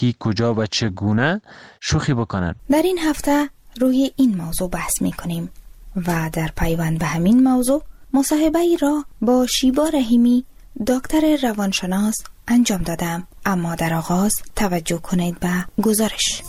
کی کجا و چگونه شوخی بکنن. در این هفته روی این موضوع بحث می کنیم و در پیوند به همین موضوع مصاحبه ای را با شیبا رحیمی دکتر روانشناس انجام دادم. اما در آغاز توجه کنید به گزارش.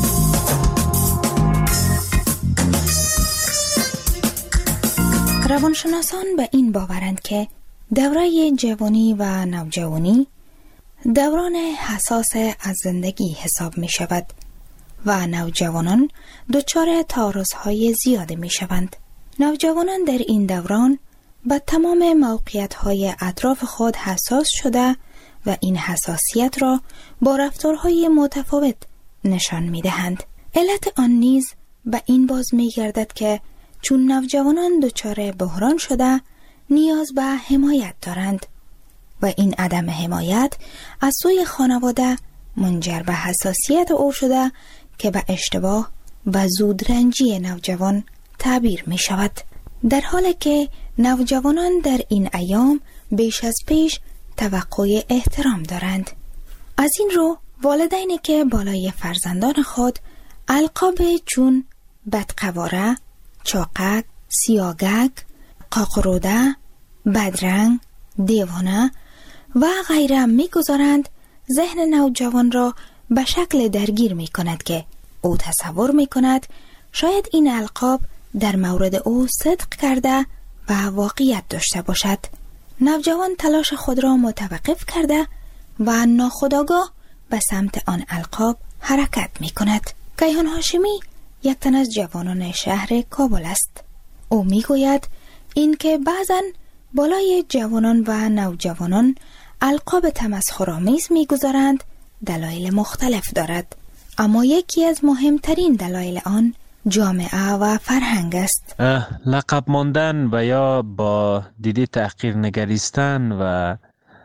روانشناسان به این باورند که دوره جوانی و نوجوانی دوران حساس از زندگی حساب می شود و نوجوانان دچار تعارض‌های زیادی می شوند. نوجوانان در این دوران به تمام موقعیت‌های اطراف خود حساس شده و این حساسیت را با رفتارهای متفاوت نشان می دهند. علت آن نیز به این باز می گردد که چون نوجوانان دچار بحران شده نیاز به حمایت دارند و این عدم حمایت از سوی خانواده منجر به حساسیت او شده که به اشتباه و زودرنجی نوجوان تعبیر می شود. در حالی که نوجوانان در این ایام بیش از پیش توقع احترام دارند. از این رو والدینی که بالای فرزندان خود القاب چون بدقواره، چاقک، سیاگک، قاقروده، بدرنگ، دیوانه و غیره می‌گذارند، ذهن نوجوان را به شکل درگیر می‌کند که او تصور می‌کند شاید این القاب در مورد او صدق کرده و واقعیت داشته باشد. نوجوان تلاش خود را متوقف کرده و ناخودآگاه به سمت آن القاب حرکت می‌کند. کیهان هاشمی یک تن از جوانان شهر کابل است. او میگوید این که بعضن بالای جوانان و نوجوانان القاب تمسخرآمیز میگذارند دلایل مختلف دارد، اما یکی از مهمترین دلایل آن جامعه و فرهنگ است. لقب ماندن و یا با دیده تحقیر نگریستن و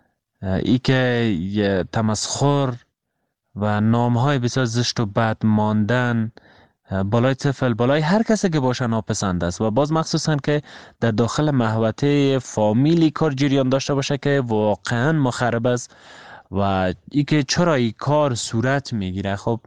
ای که تمسخر و نامهای بسیار زشت و بد ماندن بالای طفل، بالای هر کسی که باشه ناپسند است و باز مخصوصا که در داخل محوطه فامیلی کار جریان داشته باشه که واقعا مخرب است و ای که چرا این کار صورت میگیره. خب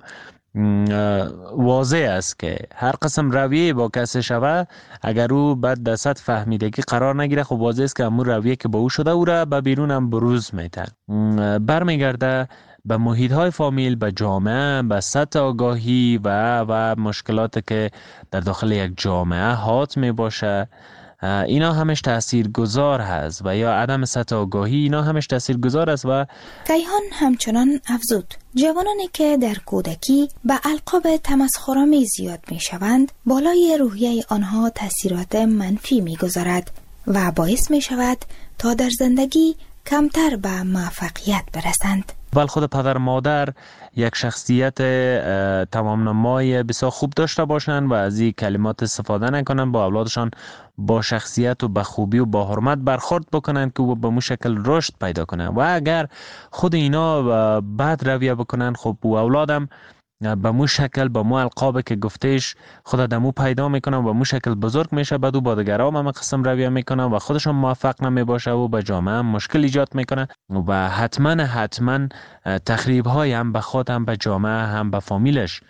واضح است که هر قسم رویه با کسی شوه اگر او بعد در سطح فهمیدگی قرار نگیره، خب واضح است که همون رویه که با او شده او را به بیرون هم بروز میتن. برمیگرده به محیط های فامیل، به جامعه، به سطح آگاهی و مشکلات که در داخل یک جامعه حات می باشه. اینا همش تاثیرگذار هست و یا عدم سطح آگاهی، اینا همش تاثیرگذار است. و کیهان همچنان افزود جوانانی که در کودکی به القاب تمسخرآمیز زیاد می شوند بالای روحیه آنها تاثیرات منفی می گذارد و باعث می شود تا در زندگی کمتر به موفقیت برسند. ولی خود پدر مادر یک شخصیت تمام نمای بسیار خوب داشته باشند و از این کلمات استفاده نکنند، با اولادشان با شخصیت و با خوبی و با حرمت برخورد بکنند که به مو شکل رشد پیدا کنند. و اگر خود اینا بد رویه بکنند، خب او اولادم به مو شکل به مو القاب که گفتهش خود دمو پیدا میکنن و مو شکل بزرگ میشه، بعد او با دیگران هم قسم رویه میکنن و خودشون موفق نمیباشه و به جامعه هم مشکل ایجاد میکنن و حتما تخریب های هم به خود هم به جامعه هم به فامیلش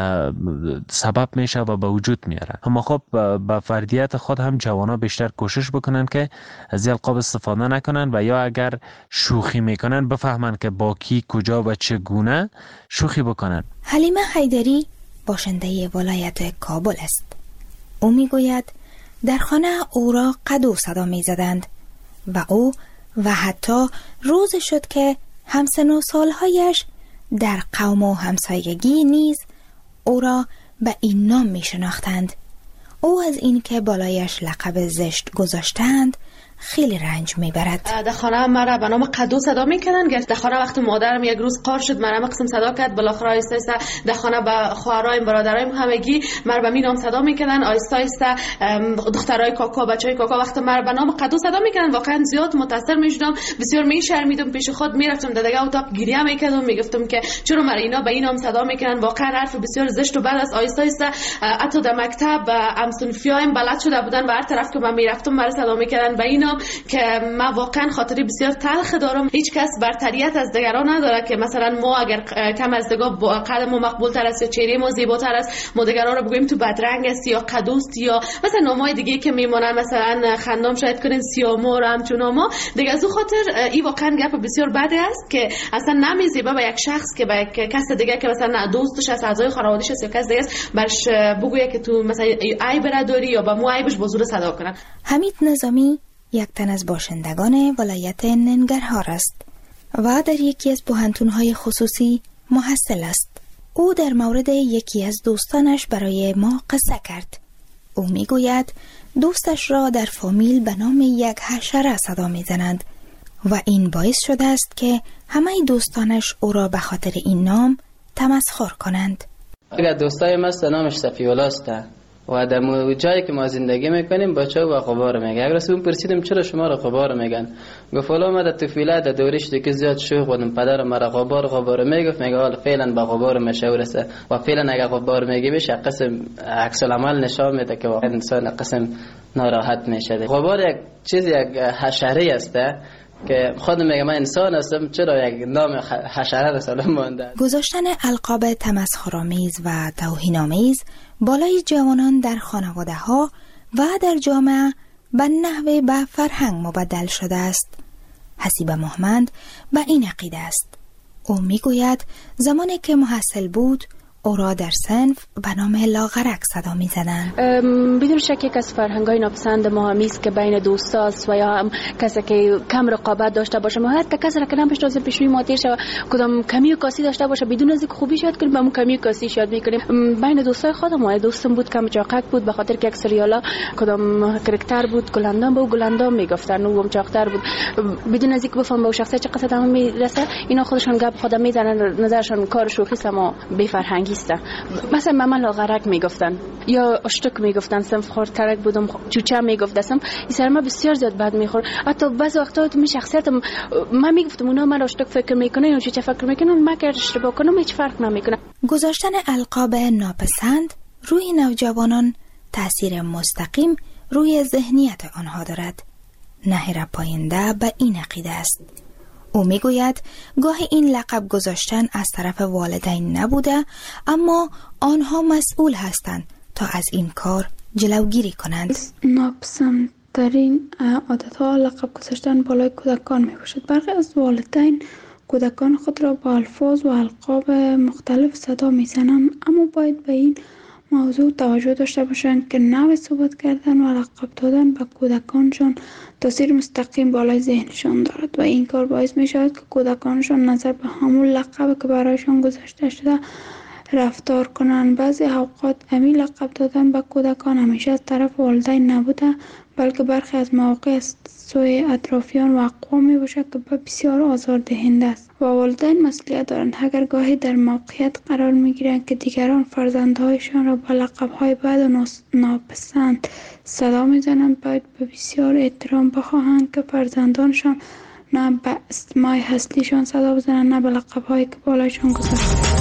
سبب میشه و به وجود میاره. اما خب به فردیت خود هم جوانا بیشتر کوشش بکنن که از القاب استفاده نکنن و یا اگر شوخی میکنن بفهمن که با کی کجا و چگونه شوخی بکنن. حلیمه حیدری باشنده ولایت کابل است. او میگوید در خانه او را قدو صدا میزدند و او و حتی روز شد که همسن و سالهایش در قوم و همسایگی نیز او را به این نام می شناختند. او از این که بالایش لقب زشت گذاشتند خیلی رنج میبرد. در خانه مرا به نام قدو صدا میکنن. در خانه وقتی مادرم یک روز قار شد مرا قسم صدا کرد، بالاخره آیسته آیسته در خانه به خواهرایم برادرایم همگی مرا به می نام صدا میکنن. آیسته آیسته دخترای کاکا بچهای کاکا وقتی مرا به نام قدو صدا میکنن واقعا زیاد متاثر میشدم، بسیار میشرمیدم، پیش خود میرفتم در دیگه اتاق گریه میکردم، میگفتم که چرا مرا اینا به این نام صدا میکنن، واقعا حرف بسیار زشت و بد است. آیسته آیسته حتی در مکتب همسنفیایم بلد شده بودن و هر طرف که من میرفتم مرا صدا میکردن به اینا اینام که من واقعا خاطری بسیار تلخ دارم. هیچ کس برتریت از دیگران نداره که مثلا ما اگر کم از دیگه با قد ما مقبول تر است یا چهره ما زیباتر است، ما دیگران رو بگوییم تو بدرنگ است یا قدوست یا مثلا نامای دیگه که میمونن، مثلا خندام شاید کنین سیامور همچون ما دیگه. از اون خاطر این واقعا گپ بسیار بدی است که اصلا نمیزیبه به یک شخص که به یک کس دیگه که مثلا دوستش است، اعضای خانواده‌اش است یا کس دیگه است برش بگویه که تو مثلا عیب نداری یا با مو عیبش با زور صدا کنن. حمید نظامی یک تن از باشندگان ولایت ننگرهار است و در یکی از پوهنتون‌های خصوصی محصل است. او در مورد یکی از دوستانش برای ما قصه کرد. او میگوید دوستش را در فامیل به نام یک حشره صدا میزنند و این باعث شده است که همه دوستانش او را به خاطر این نام تمسخر کنند. اگر دوستای ما نامش صفی‌الله است و در جایی که ما زندگی میکنیم بچه‌ها و غبار میگه. اگر اون پرسیدم چرا شما را غبار میگن، گفت والا ما در طفولیت در دورش دیگه زیاد شوخ بودم، پدر ما را غبار میگفت، میگه حالا فعلا با غبار مشهور است و فعلا اگر غبار میگه بشه قسم عکس العمل نشان میده که واقعا انسان قسم ناراحت میشه. غبار یک چیز، یک حشره است که خودم میگم من انسان هستم، چرا یک نام حشره رساله مونده. گذاشتن القاب تمسخرآمیز و توهین‌آمیز بالای جوانان در خانواده ها و در جامعه به نحو به فرهنگ مبدل شده است. حسیب محمد به این عقیده است. او میگوید زمانی که محصل بود او را در صنف به نام لاغرک صدا می زدند. بدون شک یک از فرهنگ‌های ناپسند ما همیست که بین دوستاست و یا هم کسی که کم رقابت داشته باشه، ما حتی کسی را که نمی‌شناسه پیشوی ما تیر شه کدام کمی و کاسی داشته باشه بدون از اینکه خوبیش یاد کنیم، همون کمی و کاسیش یاد می‌کنیم. بین دوستای خودم دوستم بود کم چاقک بود به خاطر که یک سریالا کدام کاراکتر بود گلندام بود، گلندام میگفتن، اونم چاقتر بود. بدون از اینکه بفهم به شخصیت چه قصد هم میرسه، اینا خودشون گپ خودم میزنن، نظرشون کار شوخی است اما بی فرهنگی است. مثلا ماما لاغرک میگفتن یا اشتک میگفتن، صنف خردترک بودم، چوچه میگفتم. این سر ما بسیار زیاد بد میخورد. حتی بعضی وقتا تو می شخصیتم من میگفتم اونا من اشتک فکر میکنه یا چوچه فکر میکنه، من که اشتباه کنم هیچ فرق نمیکنه. گذاشتن القاب ناپسند روی نوجوانان تأثیر مستقیم روی ذهنیت آنها دارد. نهر پاینده به این عقیده است. او میگوید گاهی این لقب گذاشتن از طرف والدین نبوده، اما آنها مسئول هستند تا از این کار جلوگیری کنند. ناپسندترین عادت‌ها لقب گذاشتن بالای کودکان میباشد. برخی از والدین کودکان خود را با الفاظ و القاب مختلف صدا میزنند، اما باید به این موضوع توجه داشته باشند که نوع صحبت کردن و لقب دادن به کودکانشان تاثیر مستقیم بالای ذهنشان دارد و این کار باعث می شود که کودکانشان نظر به همون لقب که برایشان گذاشته شده رفتار کنند. بعضی اوقات همین لقب دادن به کودکان همیشه از طرف والدین نبوده، بلکه برخی از مواقع از سوی اطرافیان و اقوام می باشد که بسیار آزاردهنده است و والدین مسئولیت دارند. اگر گاهی در موقعیت قرار می گیرند که دیگران فرزندهایشان را با لقب‌های بد و ناپسند صدا می زنند، باید به بسیار احترام بخواهند که فرزندانشان نه به اسمای هستیشان صدا بزنند نه به لقب‌هایی که بالایشان گذاشته.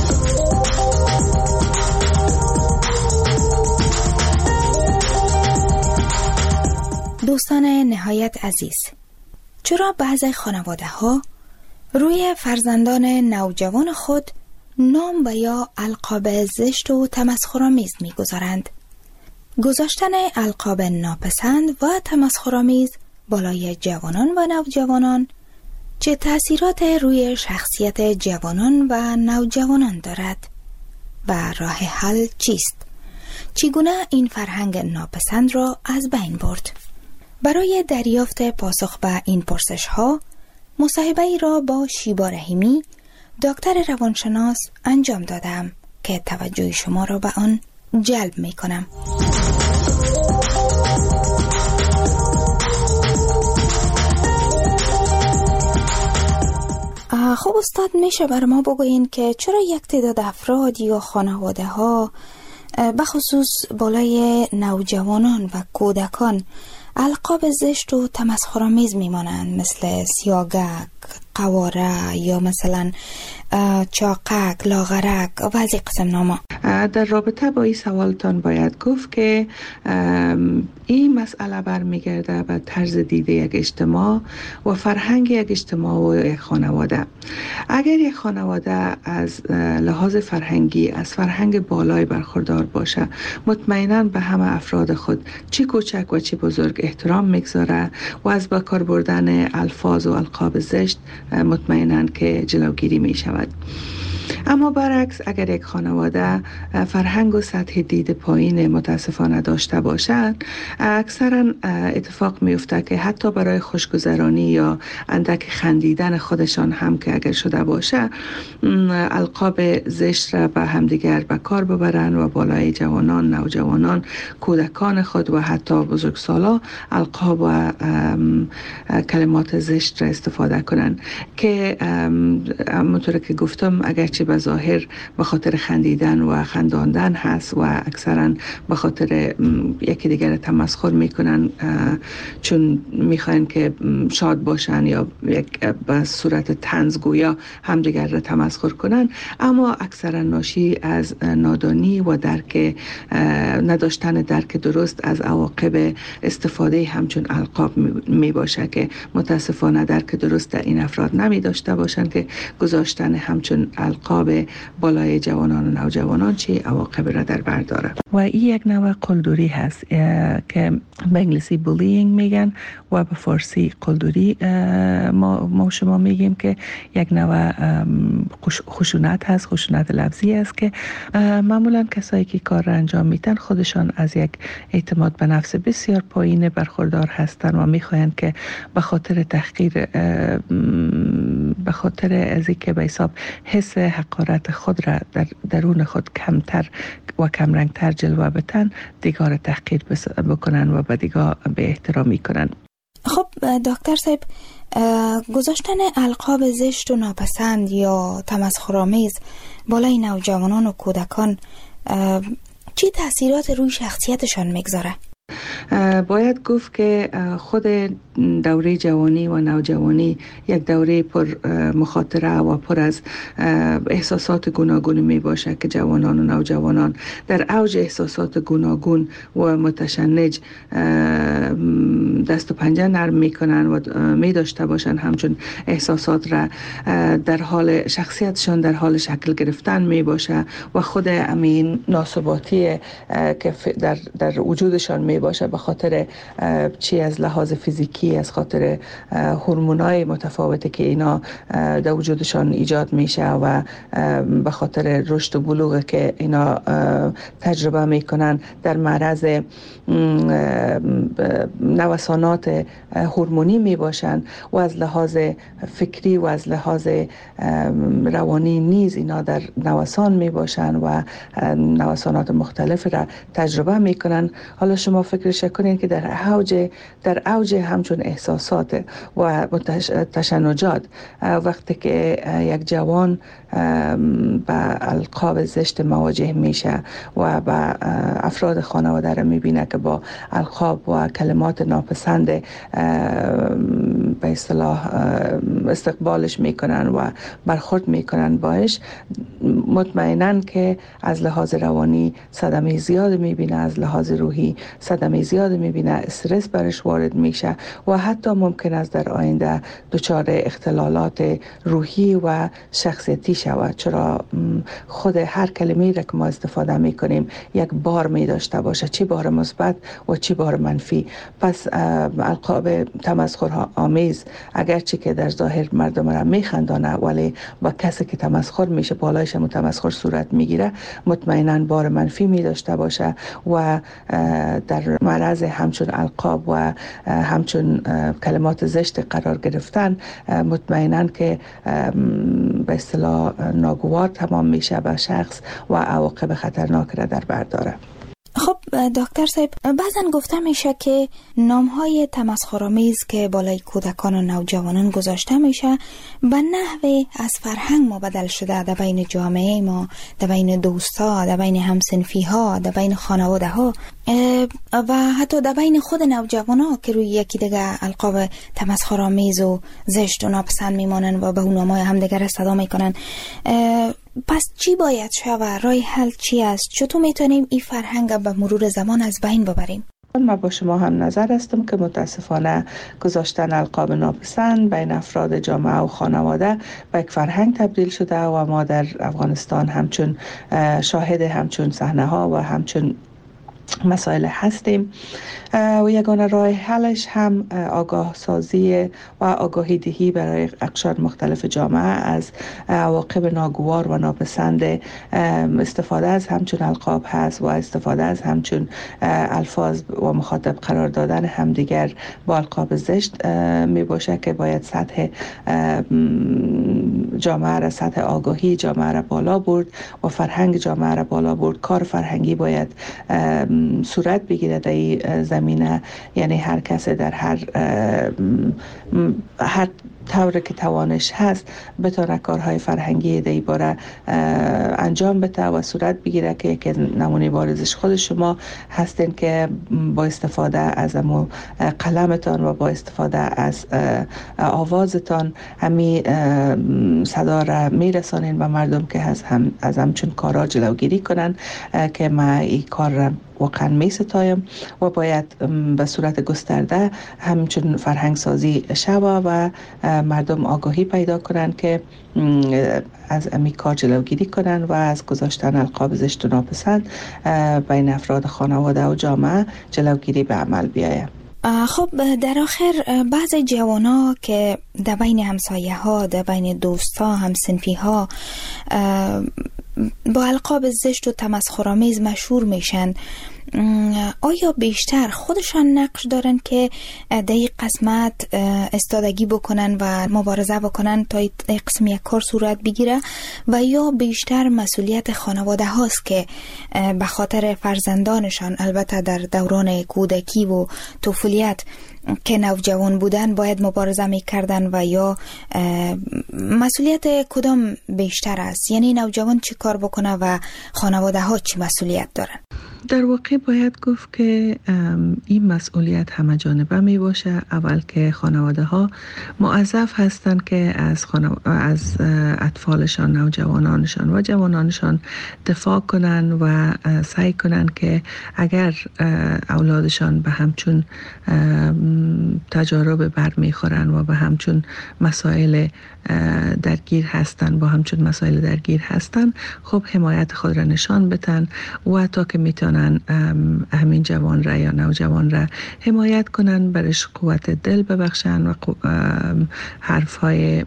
دوستان نهایت عزیز، چرا بعضی خانواده ها روی فرزندان نوجوان خود نام و یا القاب زشت و تمسخرآمیز می‌گذارند؟ گذاشتن القاب ناپسند و تمسخرآمیز بالای جوانان و نوجوانان چه تأثیرات روی شخصیت جوانان و نوجوانان دارد و راه حل چیست؟ چگونه این فرهنگ ناپسند را از بین برد؟ برای دریافت پاسخ به این پرسش ها مصاحبه ای را با شیبا رحیمی دکتر روانشناس انجام دادم که توجه شما را به آن جلب می کنم. خب استاد، میشه بر ما بگوین که چرا یک تعداد افراد یا خانواده ها بخصوص بالای نوجوانان و کودکان القاب زشت و تمسخرآمیز میمانند، مثل سیاگک، قواره یا مثلا چاقک، لاغرک و بعضی قسم ناما؟ در رابطه با این سوالتان باید گفت که این مسئله برمیگرده به طرز دیده یک اجتماع و فرهنگ یک اجتماع و یک خانواده. اگر یک خانواده از لحاظ فرهنگی از فرهنگ بالای برخوردار باشه، مطمئناً به همه افراد خود چی کوچک و چی بزرگ احترام میگذاره و از به کار بردن الفاظ و القاب زشت مطمئناً که جلوگیری می شود. اما برعکس اگر یک خانواده فرهنگ و سطح دید پایین متاسفانه داشته باشد، اکثرا اتفاق میفته که حتی برای خوشگذرانی یا اندک خندیدن خودشان هم که اگر شده باشه، القاب زشت را به همدیگر به کار ببرن و بالای جوانان، نوجوانان، کودکان خود و حتی بزرگسالا القاب و کلمات زشت را استفاده کنن که همونطور که گفتم اگرچه به ظاهر به خاطر خندیدن و خنداندن هست و اکثرا به خاطر یکی دیگر تمسخر میکنن چون میخواین که شاد باشن یا یک به صورت طنزگویا همدیگر را تمسخر کنن، اما اکثرا ناشی از نادانی و نداشتن درک درست از عواقب استفاده همچون القاب می باشه که متاسفانه درک درست در این افراد نمی داشته باشن که گذاشتن همچون القاب بالای جوانان و نوجوانان چه عواقب را در بر داره. و این یک نوع قلدری هست که به انگلیسی بولینگ میگن و به فارسی قلدری ما شما میگیم که یک نوع خشونت هست، خشونت لفظی است که معمولا کسایی که کار را انجام میدن خودشان از یک اعتماد به نفس بسیار پایین برخوردار هستند و میخواهند که به خاطر تحقیر، به خاطر از اینکه به حساب حس حقارت خود را در درون خود کمتر و کمرنگتر جلوه بدن، دیگر تحقیر بکنن و به دیگر به احترامی کنن. خب دکتر صاحب، گذاشتن القاب زشت و ناپسند یا تمسخرآمیز بالای نوجوانان و کودکان چی تأثیرات روی شخصیتشان میگذاره؟ باید گفت که خود دوره جوانی و نوجوانی یک دوره پر مخاطره و پر از احساسات گوناگون می باشه که جوانان و نوجوانان در اوج احساسات گوناگون و متشنج دست و پنجه نرم می کنن و می داشته باشن همچون احساسات را در حال شخصیتشان در حال شکل گرفتن می باشه و خود امین ناسباتی که در وجودشان می باشه به خاطر چی از لحاظ فیزیکی، از خاطر هورمونای متفاوتی که اینا در وجودشان ایجاد میشه و به خاطر رشد و بلوغ که اینا تجربه میکنن در معرض نوسانات هورمونی میباشن و از لحاظ فکری و از لحاظ روانی نیز اینا در نوسان میباشن و نوسانات مختلف را تجربه میکنن. حالا شما فکرش کنین که در اوج همچون احساسات و تشنجات وقتی که یک جوان با القاب زشت مواجه میشه و با افراد خانواده را میبینه که با القاب و کلمات ناپسند به اصطلاح استقبالش میکنن و برخورد میکنن باش، مطمئناً که از لحاظ روانی صدمه زیاد میبینه، از لحاظ روحی صدمه زیاد میبینه، استرس برش وارد میشه و حتی ممکن است در آینده دچار اختلالات روحی و شخصیتی شود، چرا خود هر کلمه‌ای را که ما استفاده میکنیم یک بار می داشته باشه، چی بار مثبت و چی بار منفی. پس القاب تمسخر آمیز اگرچه که در ظاهر مردم را میخندانه ولی با کسی که تمسخر میشه بالایش تمسخر صورت میگیره، مطمئناً بار منفی می داشته باشه و در معرض همچون القاب و همچون کلمات زشت قرار گرفتن مطمئناً که به اصطلاح ناگوار تمام میشه به شخص و عواقب خطرناک را در بر داره. خب دکتر صاحب، بعضن گفته میشه که نامهای تمسخرآمیز که بالای کودکان و نوجوانان گذاشته میشه به نحوی از فرهنگ مبدل شده در بین جامعه ما، در بین دوستا، در بین همسنفی ها، در بین خانواده ها و حتی در بین خود نوجوان ها که روی یکی دیگه القاب تمسخرآمیز و زشت و ناپسند میمانن و به اون نامهای همدیگر صدا میکنن. پس چی باید شود؟ راه حل چی است؟ چطور میتونیم این فرهنگ به مرور زمان از بین ببریم؟ من با شما هم نظر هستم که متاسفانه گذاشتن القاب ناپسند بین افراد جامعه و خانواده به یک فرهنگ تبدیل شده و ما در افغانستان همچون شاهد همچون صحنه ها و همچون مسائل هستیم و یگانه راه حلش هم آگاه سازی و آگاهی دهی برای اقشار مختلف جامعه از عواقب ناگوار و ناپسند استفاده از همچون القاب هست و استفاده از همچون الفاظ و مخاطب قرار دادن همدیگر با القاب زشت می باشه که باید سطح جامعه را، سطح آگاهی جامعه را بالا برد و فرهنگ جامعه را بالا برد. کار فرهنگی باید صورت بگیره در این زمینه، یعنی هر کس در هر طور که توانش هست بتونه کارهای فرهنگی در این باره انجام بده و صورت بگیره که یک نمونه بارزش خود شما هستین که با استفاده از قلمتان و با استفاده از آوازتان همی صدا را میرسانین به مردم که از همچون کارا جلوگیری کنن که ما این کار را واقعا می ستایم و باید به صورت گسترده همچون فرهنگ سازی شود و مردم آگاهی پیدا کنند که از امی کار جلوگیری کنند و از گذاشتن القاب زشت و ناپسند بین افراد خانواده و جامعه جلوگیری به عمل بیاید. خب در آخر بعضی جوانا که در بین همسایه ها، در بین دوستا، همسنفی ها با القاب زشت و تمسخرآمیز مشهور میشن، آیا بیشتر خودشان نقش دارن که در این قسمت استادگی بکنن و مبارزه بکنن تا این قسم یک کار صورت بگیره و یا بیشتر مسئولیت خانواده هاست که به خاطر فرزندانشان، البته در دوران کودکی و طفولیت که نوجوان بودن باید مبارزه میکردن و یا مسئولیت کدام بیشتر است؟ یعنی نوجوان چی کار بکنه و خانواده ها چی مسئولیت دارن؟ در واقع باید گفت که این مسئولیت همه جانبه می باشه. اول که خانواده ها موظف هستند که از اطفالشان، نوجوانانشان و جوانانشان دفاع کنن و سعی کنن که اگر اولادشان به همچون تجارب برمیخورن و به همچون مسائل درگیر هستن، با همچون مسائل درگیر هستن، خب حمایت خود را نشان بدن و تا که میتونن همین جوان را یا نوجوان را حمایت کنن، برش قوت دل ببخشن و حرفهای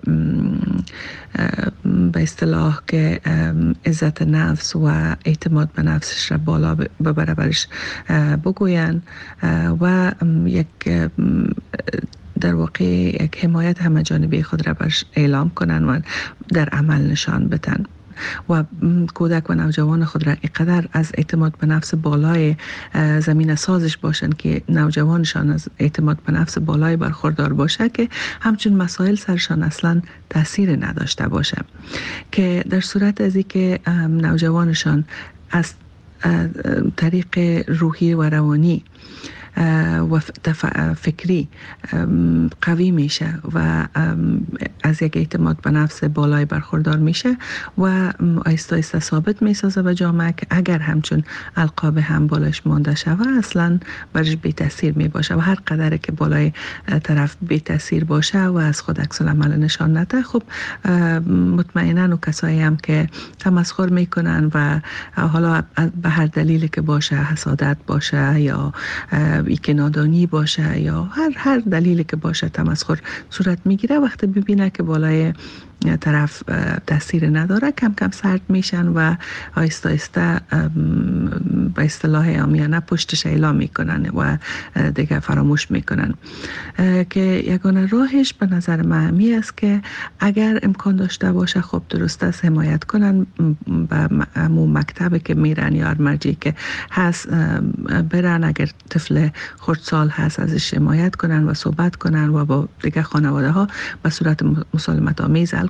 به اصطلاح که عزت نفس و اعتماد به نفسش را بالا ببره برش بگوین و یک در واقع یک حمایت همه جانبه خود را برش اعلام کنن و در عمل نشان بدن و کودک و نوجوان خود را اینقدر از اعتماد به نفس بالای زمین سازش باشن که نوجوانشان از اعتماد به نفس بالای برخوردار باشه که همچون مسائل سرشان اصلا تاثیر نداشته باشه، که در صورت از اینکه نوجوانشان از طریق روحی و روانی و فکری قوی میشه و از یک اعتماد به نفس بالای برخوردار میشه و آیسته آیسته ثابت میسازه به جامعه که اگر همچون القاب هم بالایش مانده شود اصلا برش بی تاثیر میباشه و هر قدر که بالای طرف بی تاثیر باشه و از خود عکس العمل نشان نده، خب مطمئنا و کسایی هم که تمسخر میکنن و حالا به هر دلیلی که باشه، حسادت باشه یا که نادانی باشه یا هر دلیلی که باشه تمسخر صورت میگیره، وقتی ببینه که بالای طرف تاثیر نداره کم کم سرد میشن و آیسته آیسته به اصطلاح عامیانه پشتش اعلام میکنن و دیگه فراموش میکنن. که یگانه راهش به نظر من همی است که اگر امکان داشته باشه خب درست است حمایت کنن به همون مکتبی که میرن یا مرجعی که هست برن، اگر طفل خردسال هست ازش حمایت کنن و صحبت کنن و با دیگه خانواده ها به صورت مسالمت آمیز حل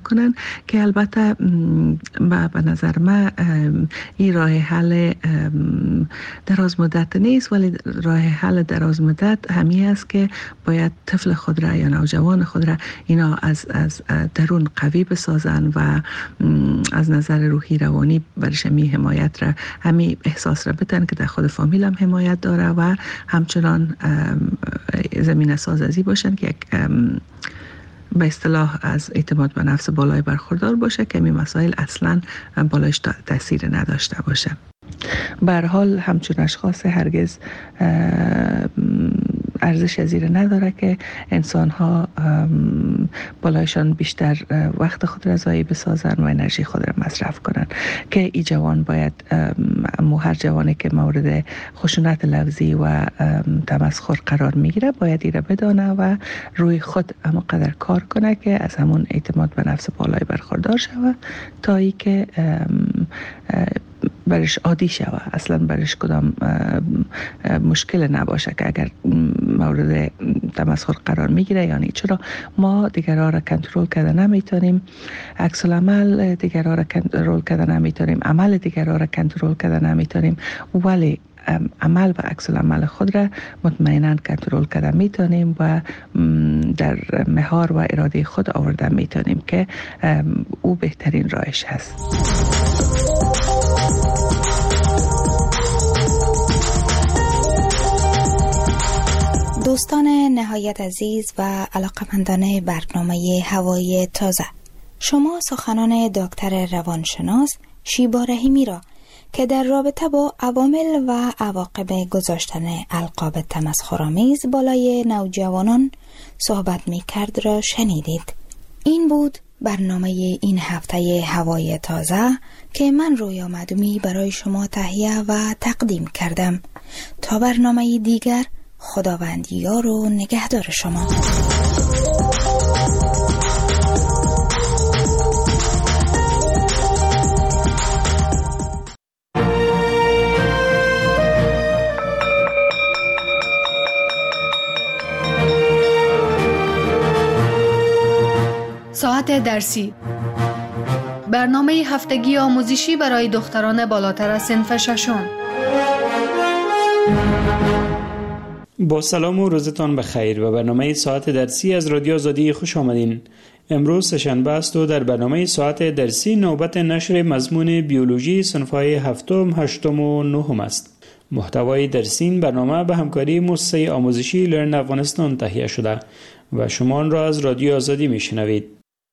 کنن که البته به نظر من این راه حل دراز مدت نیست، ولی راه حل دراز مدت همین است که باید طفل خود را یا نوجوان خود را اینا از درون قوی بسازن و از نظر روحی روانی برش همی حمایت را، همی احساس را بتن که در خود فامیل هم حمایت داره و همچنان زمین سازی باشن که یک به اصطلاح از اعتماد به نفس بالای برخوردار باشه که این مسائل اصلا بالایش تاثیر نداشته باشه. به هر حال همچون اشخاص هرگز ارزش زیر نداره که انسان ها بالایشان بیشتر وقت خود را ضایع بسازن و انرژی خود را مصرف کنن، که ای جوان باید هر جوانی که مورد خشونت لفظی و تمسخر قرار میگیره باید ایره بدانه و روی خود اما قدر کار کنه که از همون اعتماد به نفس بالای برخوردار شوه تا ای که برش عادی شوه، اصلا برش کدام مشکل نباشه که اگر مورد تمسخر قرار میگیره. یعنی چرا ما دیگرها را کنترل کرده نمیتونیم، عکس العمل دیگرها را کنترل کرده نمیتونیم، عمل دیگرها را کنترل کرده نمیتونیم، ولی عمل و عکس العمل خود را مطمئنا کنترل کرده میتونیم و در مهار و اراده خود آورده میتونیم که او بهترین راهش هست. دوستان نهایت عزیز و علاقمندان برنامه هوای تازه، شما سخنان دکتر روانشناس شیبا رحیمی را که در رابطه با عوامل و عواقب گذاشتن القاب تمسخرآمیز بالای نوجوانان صحبت می کرد را شنیدید. این بود برنامه این هفته هوای تازه که من رویا مدومی برای شما تهیه و تقدیم کردم. تا برنامه دیگر، خداوند یار و نگهدار شما. ساعت درسی، برنامه هفتگی آموزشی برای دختران بالاتر از صنف ششم. با سلام و روزتان بخیر و برنامه ساعت درسی از رادیو آزادی خوش آمدین. امروز سه‌شنبه است و در برنامه ساعت درسی نوبت نشر مضمون بیولوژی صنف‌های هفتم، هشتم و نهم است. محتوای درسی این برنامه به همکاری مؤسسه آموزشی لرن افغانستان تهیه شده و شما آن را از رادیو آزادی میشنوید.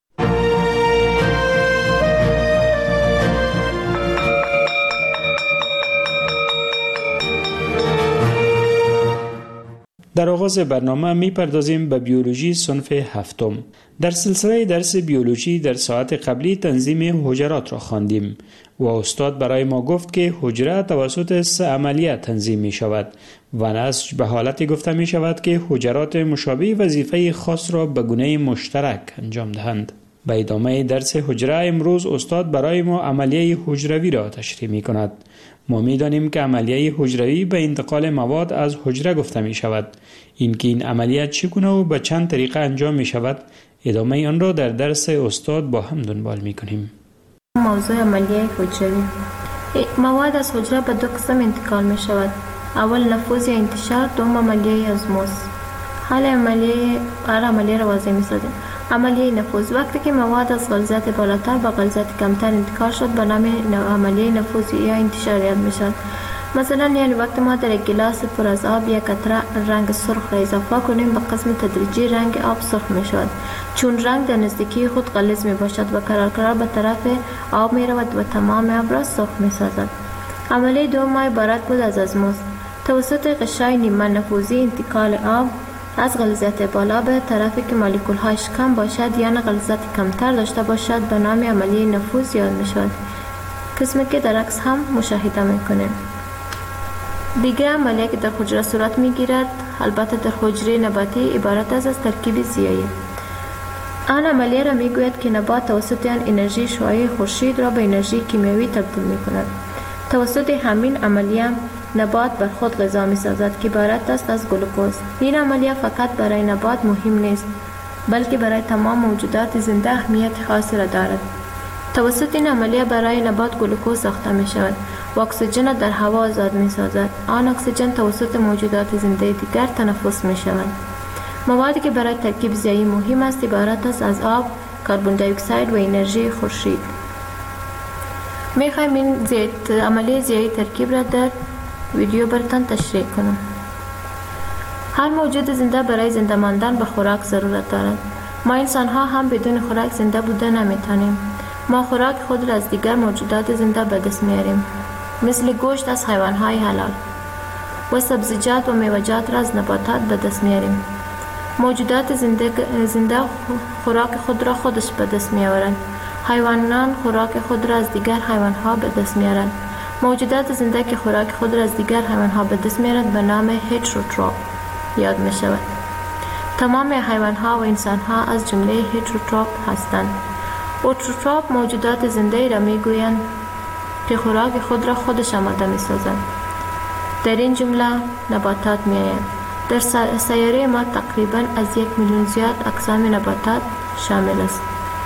در آغاز برنامه میپردازیم به بیولوژی صنف هفتم. در سلسله درس بیولوژی در ساعت قبلی تنظیم حجرات را خواندیم و استاد برای ما گفت که حجره توسط 3 عملیه تنظیم می شود و نسج به حالتی گفته می شود که حجرات مشابه وظیفه خاص را به گونه مشترک انجام دهند. به ادامه درس حجره امروز استاد برای ما عملیه حجروی را تشریح می کند. ما می دانیم که عملیه حجروی به انتقال مواد از حجره گفته می شود. اینکه این عملیه چگونه و به چند طریقه انجام می شود، ادامه آن را در درس استاد با هم دنبال می کنیم. موضوع عملیه حجروی. مواد از حجره به 2 قسم انتقال می شود. اول نفوذ یا انتشار، دوم عملیه ازموز. حال عملیه را واضح می سازیم. عملیه نفوذ: وقتی که مواد از غلظت بالاتر به غلظت کمتر انتقال شد به نام عملیه نفوذ یا انتشار یاد می شود. مثلا یعنی وقتی ما در یک گلاس پر از آب یک قطره رنگ سرخ را اضافه کنیم به قسم تدریجی رنگ آب سرخ می شود، چون رنگ در نزدیکی خود غلیظ می باشد و قرار به طرف آب می رود و تمام آب را سرخ می سازد. عملیه دوم عبارت بود از ازموز. توسط غشای نیمه نفوذی انتقال آب از غلظت بالا به طرفی که مولکول هایش کم باشد یا غلظت کمتر داشته باشد به نام عملیه نفوذ یاد می شود، قسمی که در عکس هم مشاهده می کنیم. دیگر عملیه که در حجره صورت می گیرد، البته در حجره نباتی، عبارت از ترکیب زیایی. آن عملیه را می گوید که نبات توسط آن انرژی شعاعی خورشید را به انرژی کیمیایی تبدیل می کند. توسط همین عملیه نبات بر خود غذا می سازد که عبارت است از گلوکوز. این عملیه فقط برای نبات مهم نیست، بلکه برای تمام موجودات زنده اهمیت خاصی را دارد. توسط این عملیه برای نبات گلوکوز ساخته می شود و اکسیژن را در هوا آزاد می سازد. آن اکسیژن توسط موجودات زنده دیگر تنفس می شود. موادی که برای ترکیب ضیایی مهم است عبارت است از آب، کربن دی اکساید و انرژی خورشید. می خواهیم این عملیه ضیایی ترکیب را در ویدیو براتان تشریح کنم. هر موجود زنده برای زنده ماندن به خوراک ضرورت دارد. ما انسان ها هم بدون خوراک زنده بوده نمیتونیم. ما خوراک خود را از دیگر موجودات زنده به دست میاریم، مثل گوشت از حیوان های حلال و سبزیجات و میوه‌جات را از نباتات به دست میاریم. موجودات زنده خوراک خود را خودش به دست میآورند. حیوانات خوراک خود را از دیگر حیوان ها به دست میارند. موجودات زنده که خوراک خود را از دیگر حیوان ها به دست میارند به نام هتروتروف یاد می شود. تمام حیوان ها و انسان ها از جمله هتروتروف هستند. اوتروتروف موجودات زنده را می گویند که خوراک خود را خودش آماده می سازند. در این جمله نباتات می آیند. در سیاره ما تقریبا از 1 میلیون زیاد اقسام نباتات شامل است.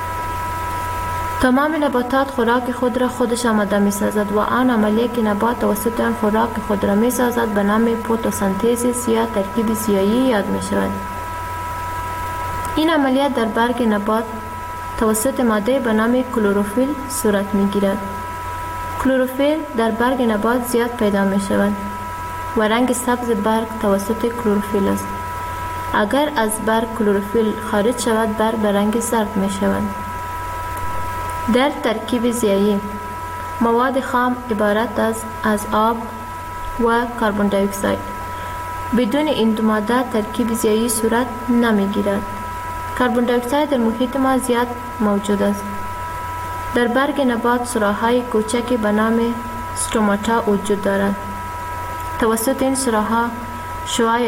تمام نباتات خوراک خود را خودش آماده می سازد و آن عملیه که نبات توسط آن خوراک خود را می سازد به نام فتوسنتز یا ترکیب ضیایی یاد می شود. این عملیات در برگ نبات توسط ماده به نام کلروفیل صورت می گیرد. کلروفیل در برگ نبات زیاد پیدا می شود و رنگ سبز برگ توسط کلروفیل است. اگر از برگ کلروفیل خارج شود برگ به رنگ زرد می شود. در ترکیب ضیایی مواد خام عبارت از آب و کربن دی اکساید. بدون این دو ماده ترکیب ضیایی صورت نمی گیرد. کربن دی اکساید در محیط ما زیاد موجود است. در برگ نبات سوراخ‌های کوچکی به نام استوماتا وجود دارد. توسط این سوراخ‌ها شعاع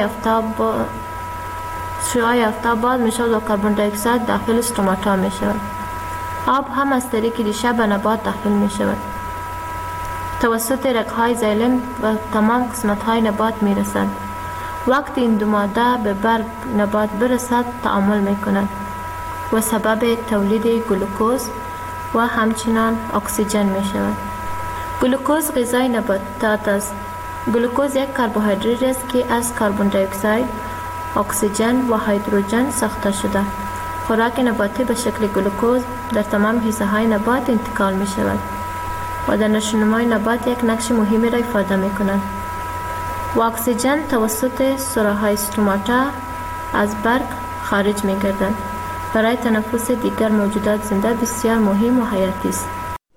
آفتاب باز می شود و کربن دی اکساید داخل استوماتا می شود. آب هم از طریق ریشه به نبات داخل می شود. توسط رگ‌های زایلم و تمام قسمت‌های نبات می رسد. وقتی این دو ماده به برگ نبات برسد تعامل می کند و سبب تولید گلوکوز و همچنان اکسیژن می شود. گلوکوز غذای نباتات است. گلوکوز یک کربوهیدرات است که از کربن دی اکساید، اکسیژن و هیدروژن ساخته شده. خوراک نباتی به شکل گلوکوز در تمام حصه‌های نبات انتقال می شود و در نشوونمای نبات یک نقش مهمی را ایفاده می کند. و اکسیژن توسط سوراخ‌های استوماتا از برگ خارج می گردد. برای تنفس دیگر موجودات زنده بسیار مهم و حیاتی است.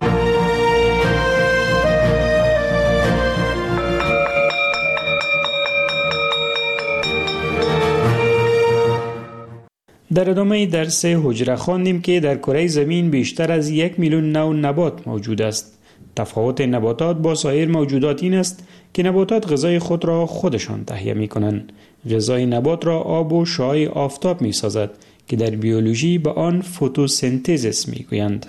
در ادامه درس حجره خواندیم که در کره زمین بیشتر از 1 میلیون نوع نبات موجود است. تفاوت نباتات با سایر موجودات این است که نباتات غذای خود را خودشان تهیه می کنند. غذای نبات را آب و شعاع آفتاب می سازد که در بیولوژی به آن فتوسنتز می گویند.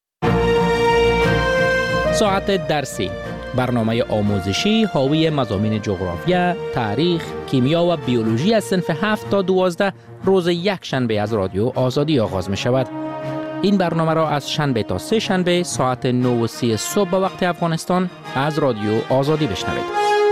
ساعت درسی، برنامه آموزشی حاوی مضامین جغرافیا، تاریخ، کیمیا و بیولوژی از صنف 7 تا 12 روز یک شنبه از رادیو آزادی آغاز می شود. این برنامه را از شنبه تا سه شنبه ساعت 9:30 صبح به وقت افغانستان از رادیو آزادی بشنوید.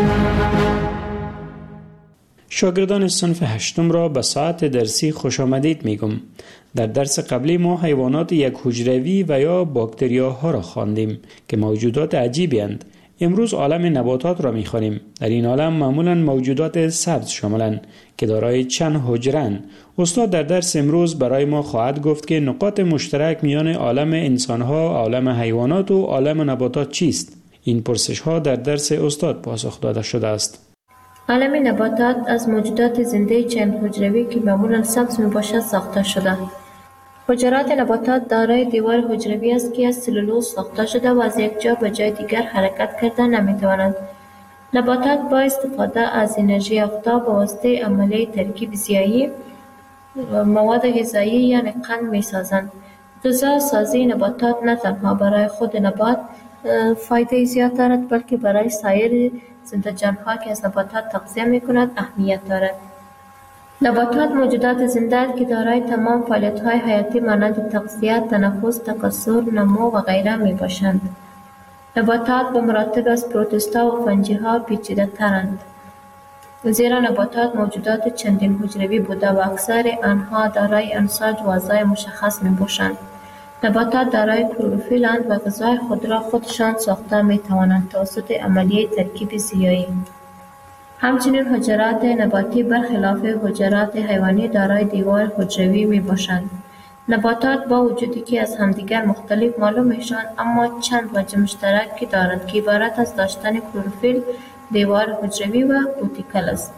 شاگردان صنف 8 را به ساعت درسی خوش آمدید میگم. در درس قبلی ما حیوانات یک حجروی و یا باکتریاها را خواندیم که موجودات عجیبی اند. امروز عالم نباتات را می‌خوانیم. در این عالم معمولاً موجودات سبز شاملند که دارای چند حجره‌اند. استاد در درس امروز برای ما خواهد گفت که نقاط مشترک میان عالم انسان‌ها، عالم حیوانات و عالم نباتات چیست؟ این پرسش‌ها در درس استاد پاسخ داده شده است. عالم نباتات از موجودات زنده چند حجروی که معمولاً سبز میباشد ساخته شده. حجرات نباتات دارای دیوار حجروی است که از سلولوز ساخته شده و از یک جا به جای دیگر حرکت کرده نمیتوانند. نباتات با استفاده از انرژی آفتاب به واسطه عملیه ترکیب ضیایی مواد غذایی یعنی قند میسازند. غذا سازی نباتات نه تنها برای خود نبات فایده زیاد دارد بلکه برای سایر زنده جانها که از نباتات تغذیه میکند اهمیت دارد. نباتات موجودات زنده که دارای تمام فعالیت‌های حیاتی مانند تغذیه، تنفس، تکثر، نمو و غیره میباشند. نباتات به مراتب از پروتوستا و فنجی‌ها پیچیده‌ترند، زیرا نباتات موجودات چندین حجروی بوده و اکثر آنها دارای انساج و اعضای مشخص میباشند. نباتات دارای کلروفیل‌اند و غذای خود را خودشان ساخته میتوانند توسط عملیه ترکیب زیایی. همچنین حجرات نباتی برخلاف حجرات حیوانی دارای دیوار حجروی میباشند. نباتات با وجودی که از همدیگر مختلف معلوم میشوند، اما چند وجه مشترکی دارند که عبارت از داشتن کلروفیل، دیوار حجروی و کوتیکل است.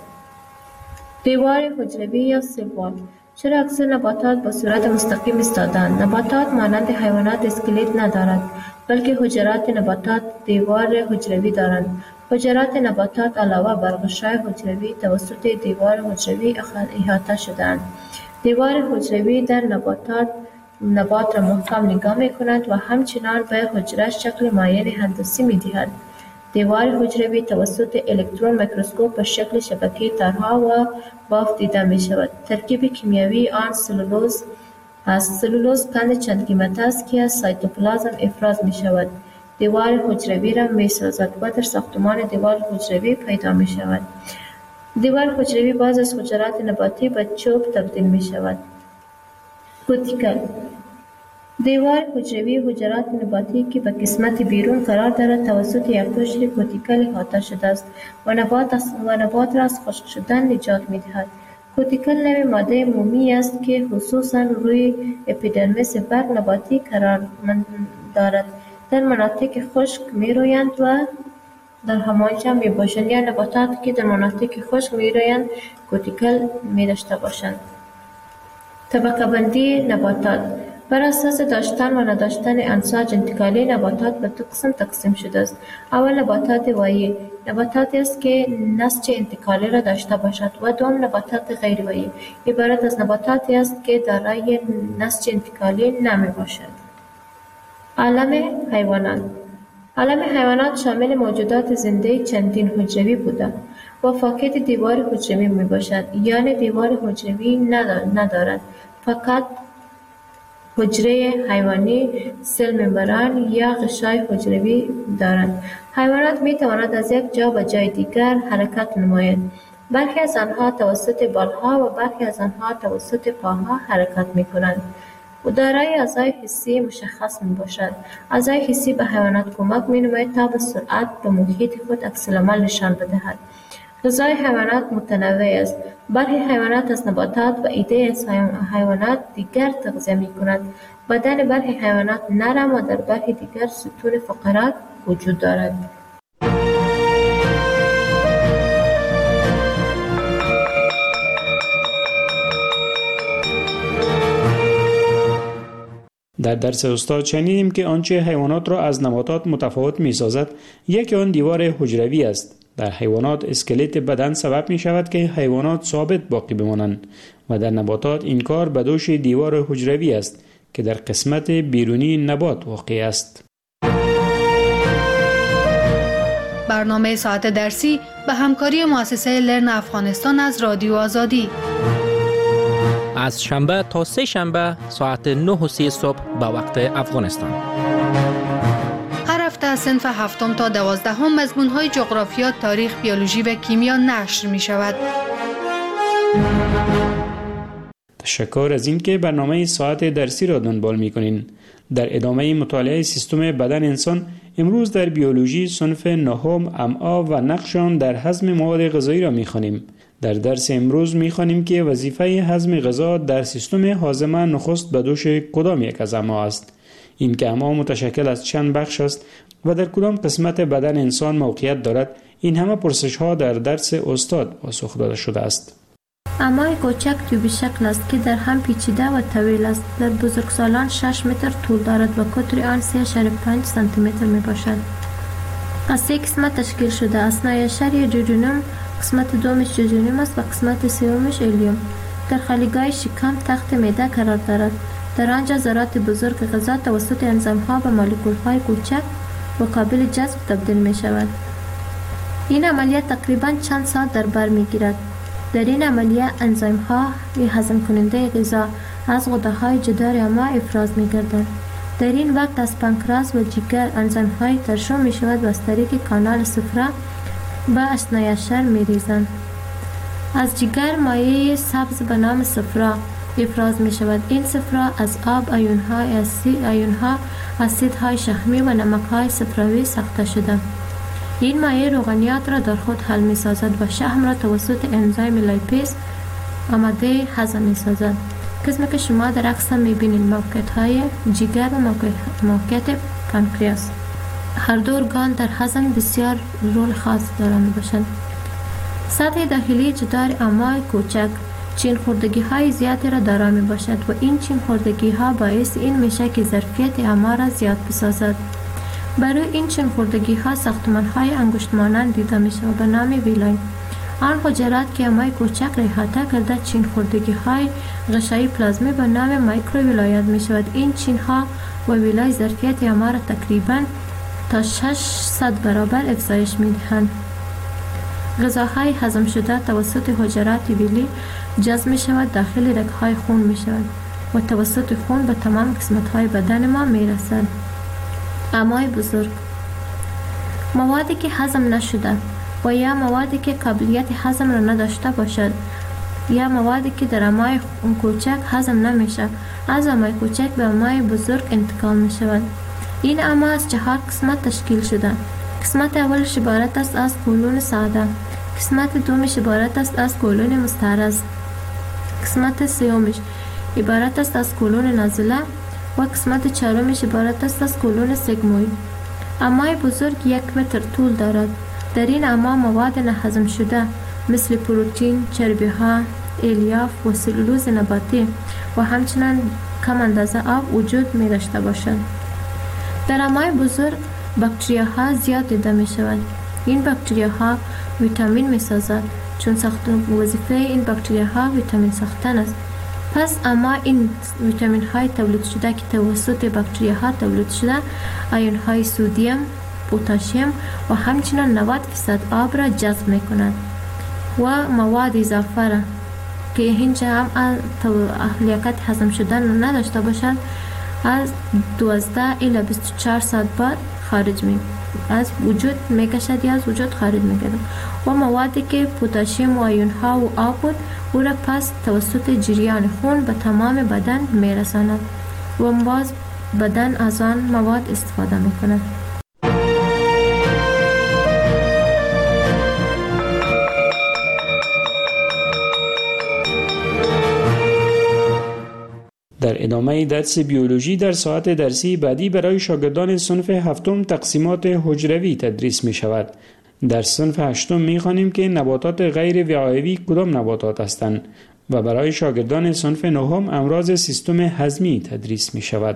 دیوار حجروی یا سل وال. چرا اکثر نباتات به صورت مستقیم ایستاده‌اند؟ نباتات مانند حیوانات اسکلت ندارد، بلکه حجرات نباتات دیوار حجروی دارند. حجرات نباتات علاوه بر غشای حجروی توسط دیوار حجروی احاطه شده‌اند. دیوار حجروی در نبات را محکم نگاه می‌کند و همچنان به حجره شکل معین هندسی می‌دهد. دیوار حجروی توسط الکترون میکروسکوپ به شکل شبکه تارها و بافت دیده می‌شود. ترکیب کیمیایی آن سلولوز است. سلولوز قند چند قیمت است که از سایتوپلازم افراز می‌شود. دیوار حجروی را می‌سازد و در ساختمان دیوار حجروی پیدا می‌شود. دیوار حجروی باز از حجرات نباتی به چوب تبدیل می‌شود. کوتیکل. دیوار حجروی حجرات نباتی که به قسمت بیرون قرار دارد توسط یک قشر کوتیکل احاطه شده است و نبات را از خشک شدن نجات می‌دهد. کوتیکل نوع ماده مومی است که خصوصاً روی اپیدرمیس برگ نباتی قرار دارد. در مناطق خشک می‌رویند و در همانجا میباشند، یا نباتاتی که در مناطق خشک می‌رویند کوتیکل می‌داشته باشند. طبقه بندی نباتات بر اساس داشتن و نداشتن انساج انتقالی نباتات به دو قسم تقسیم شده است. اول نباتات وایی، نباتاتی است که نسج انتقالی را داشته باشد و دوم نباتات غیر وایی، عبارت از نباتاتی است که دارای نسج انتقالی نمی باشد. عالم حیوانات. عالم حیوانات شامل موجودات زنده چندین حجروی بوده و فاقد دیوار حجروی می باشد، یعنی دیوار حجروی ندارد، فقط حجره حیوانی، سل ممبران یا غشای حجروی دارند. حیوانات می توانند از یک جا به جای دیگر حرکت نمایند. برخی از آنها توسط بالها و برخی از آنها توسط پاها حرکت می کنند و دارای اعضای حسی مشخص می باشد. اعضای حسی به حیوانات کمک می نماید تا به سرعت به محیط خود عکس‌العمل نشان بدهد. غذای حیوانات متنوع است. برخی حیوانات از نباتات و ایده از حیوانات دیگر تغذیه می کنند. بدن برخی حیوانات نرم و در برخی دیگر ستون فقرات وجود دارد. در درس استاد شنیدیم که آنچه حیوانات را از نباتات متفاوت می سازد یکی آن دیوار حجروی است. در حیوانات اسکلت بدن سبب می شود که حیوانات ثابت باقی بمانند و در نباتات این کار به دوش دیوار حجروی است که در قسمت بیرونی نبات واقع است. برنامه ساعت درسی به همکاری مؤسسه لرن افغانستان از رادیو آزادی از شنبه تا سه شنبه ساعت 9:30 صبح به وقت افغانستان. هر هفته صنف 7 تا 12 مضمون‌های جغرافیا، تاریخ، بیولوژی و کیمیا نشر می‌شود. تشکر از اینکه برنامه ساعت درسی را دنبال می‌کنین. در ادامه مطالعه سیستم بدن انسان، امروز در بیولوژی صنف 9 امعا و نقش آن در هضم مواد غذایی را می‌خوانیم. در درس امروز می‌خوانیم که وظیفه هضم غذا در سیستم هاضمه نخست به دوش کدام یک از امعا است. این که امعا متشکل از چند بخش است و در کدام قسمت بدن انسان موقعیت دارد، این همه پرسش‌ها در درس استاد پاسخ داده شده است. امعای کوچک تیوبی شکل است که در هم پیچیده و طویل است. در بزرگسالان 6 متر طول دارد و قطر آن 3.5 سانتی متر می باشد. از 3 قسمت تشکیل شده. اثنای شری جوجونم، قسمت دومش جوجونیم است و قسمت سومش الیوم. در خالیگاه شکم تخت معده قرار دارد. در آنجا ذرات بزرگ غذا توسط انزیم‌ها به مولکول‌های کوچک و قابل جذب تبدیل می شود. این عملیات تقریباً چند ساعت در بر می گیرد. در این عملیه انزیم ها هضم کننده غذا از غده های جدار اما افراز می گردند. در این وقت از پانکراس و جگر انزیم های ترشح می شود و از طریق کانال صفرا به اثنای عشر می ریزند. از جگر مایع سبز به نام صفرا افراز می شود. این صفرا از آب، آیونها، اسیدهای شحمی و نمکهای صفراوی ساخته شده. این مایع روغنیات را در خود حل می سازد و شحم را توسط انزیم لیپیز آماده هضم می سازد. قسمی که شما در عکس می بینید موقعیت های جگر و موقعیت پانکریاس. هر دو ارگان در هضم بسیار رول خاص دارند باشند. سطح داخلی جدار امعای کوچک چین خوردگی های زیادی را دارا می باشد و این چین خوردگی ها باعث این میشه که ظرفیت امعا را زیاد بسازد. برای این چین خوردگی ها ساختمان های انگشت مانند دیده می شود به نام ویلای. آن حجرات که امعای کوچک را احاطه کرده چین خوردگی های غشایی پلازمی به نام مایکرو ویلایت می شود. این چین ها و ویلای ظرفیت امعا را تقریبا تا 600 برابر افزایش می دهند. غذاهای هضم شده توسط حجرات ویلی جذب می شود داخل رگ‌های خون می شود و توسط خون به تمام قسمت‌های بدن ما می رسد. امعای بزرگ موادی که هضم نشده و یا موادی که قابلیت هضم را نداشته باشد یا موادی که در امعای کوچک هضم نمیشه از امعای کوچک به امعای بزرگ انتقال می شود. این امعا از 4 قسمت تشکیل شده. قسمت اولش عبارت است از کولون ساده، قسمت دومش عبارت است از کولون مستعرض، قسمت سومش عبارت است از کولون نازله و قسمت چهارمش عبارت است از کولون سگموید. امعای بزرگ 1 متر طول دارد. در این امعا مواد نهضم شده مثل پروتئین، چربی ها، الیاف و سلولوز نباتی و همچنین کم اندازه آب وجود می داشته باشد. در امعای بزرگ باکتریاها زیاد دیده می شود. این باکتریاها ویتامین می سازد چون وظیفه این باکتریاها ویتامین ساختن است. پس اما این ویتامین های تولید شده که توسط باکتریاها تولید شده آیون های سودیم، پتاسیم و همچنین 90% آب را جذب می کند و مواد اضافه را که اینجا هم لیاقت هضم شدن نداشته باشد از 12 الی 24 ساعت بعد خارج می از وجود میکشد یا از وجود خارج میگردد و موادی که پتاسیم و آیون ها و آب بود او را پس توسط جریان خون به تمام بدن میرساند و باز بدن از آن مواد استفاده میکند. در ادامه درس بیولوژی در ساعت درسی بعدی برای شاگردان صنف هفتم تقسیمات حجروی تدریس می شود. در صنف هشتم می خوانیم که نباتات غیر وعایوی کدام نباتات هستند و برای شاگردان صنف نهم امراض سیستم هضمی تدریس می شود.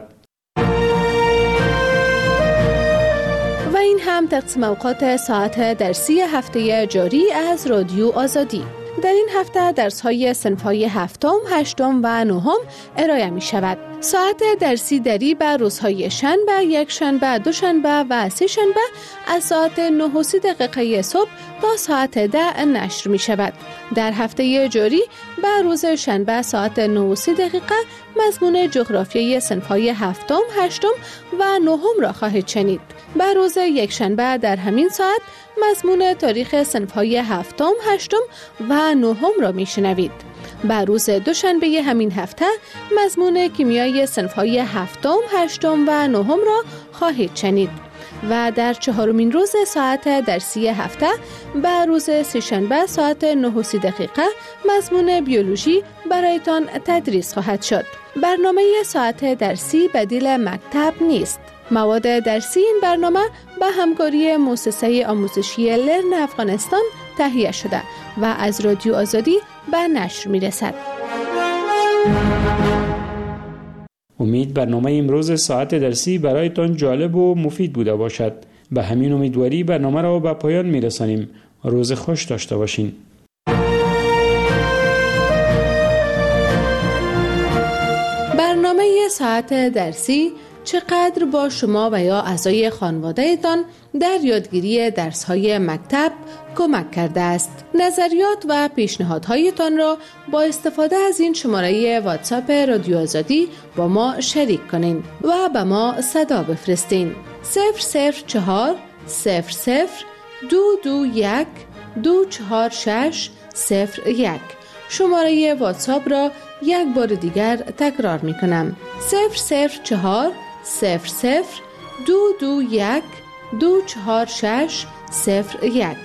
و این هم تقسیم اوقات ساعت درسی هفته جاری از رادیو آزادی. در این هفته درس‌های صنف‌های هفتم، هشتم و نهم ارائه می شود. ساعت درسی دری به روزهای شنبه، یک شنبه، دوشنبه و سه شنبه از ساعت 9:30 صبح تا ساعت 10 نشر می شود. در هفته جاری به روز شنبه ساعت 9:30 مضمون جغرافیای صنف‌های هفتم، هشتم و نهم را خواهید شنید. به روز یک شنبه در همین ساعت مضمون تاریخ صنف‌های هفتم، هشتم و نهم را میشنوید. به روز دوشنبه همین هفته مضمون کیمیای صنف‌های هفتم، هشتم و نهم را خواهید شنید. و در چهارمین روز ساعت درسی هفته به روز سه‌شنبه ساعت 9:30 مضمون بیولوژی برایتان تدریس خواهد شد. برنامه ساعت درسی بدیل مکتب نیست. مواد درسی این برنامه به همکاری مؤسسه آموزشی لرن افغانستان تهیه شده و از رادیو آزادی به نشر می رسد. امید برنامه امروز ساعت درسی برایتان جالب و مفید بوده باشد. به همین امیدواری برنامه را به پایان می رسانیم. روز خوش داشته باشین. برنامه ساعت درسی چقدر با شما و یا اعضای خانواده‌تان در یادگیری درس‌های مکتب کمک کرده است. نظریات و پیشنهادهایتان را با استفاده از این شماره واتساپ رادیو آزادی با ما شریک کنین و به ما صدا بفرستین. 004 00 221 246 01. شماره واتساپ را یک بار دیگر تکرار می کنم. 004 00 221 246 01.